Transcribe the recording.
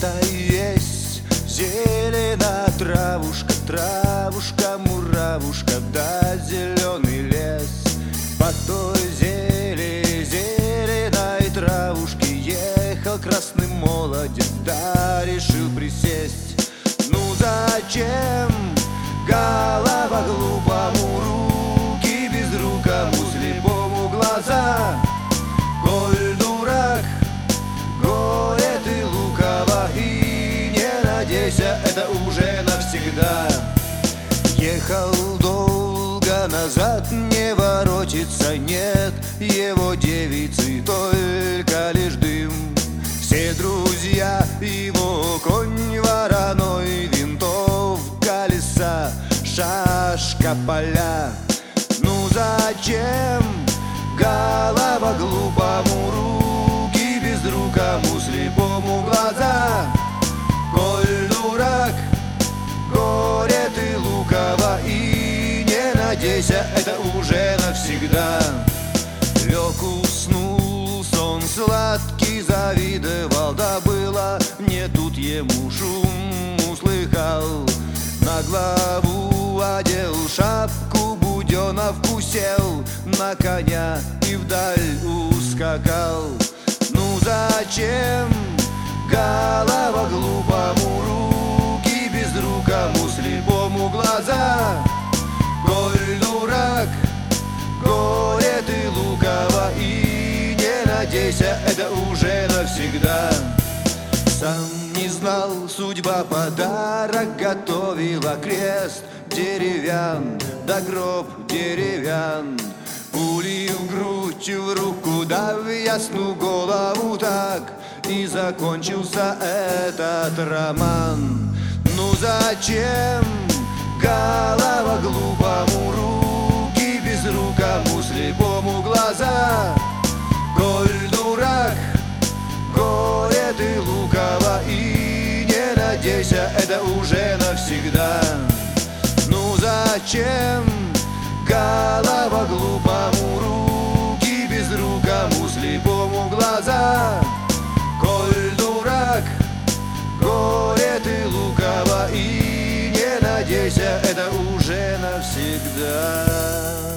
Лето есть, зелена травушка, травушка, муравушка, да зеленый лес. По той зеленой травушке ехал красный молодец, да решил присесть. Ну зачем голова глупому, руки безрукому, слепому глаза? Коль дурак, горе ты лукаво, и не надейся, это уже навсегда. Ехал долго, назад не воротится, нет его девицы, только лишь дым. Все друзья его, конь вороной, винтовка, колеса, шашка, поля. Ну зачем голова глупому, руки безрукому, слепому глаза? Коль дурак, горе ты лукаво, и не надейся, это уже навсегда. Лег, уснул, сон сладкий завидовал, да было не тут ему, шум услыхал. На главу одел шапку, буденовку сел, на коня и вдаль ускакал. Ну зачем голова глупому, руки безрукому, слепому глаза? Коль дурак, горе ты лукаво, и не надейся, это уже навсегда. Сам не знал, судьба подарок готовила, крест деревян, да гроб деревян. Пули в грудь, в руку, да в ясную голову, так и закончился этот роман. Ну зачем голова глупому, руки безрукому, слепому глаза? Коль дурак, горе ты лукаво, и не надейся, это уже навсегда. Ну зачем голова глупому, руки безрукому, слепому глаза? Коль дурак, горе ты лукаво, и не надейся, это уже навсегда.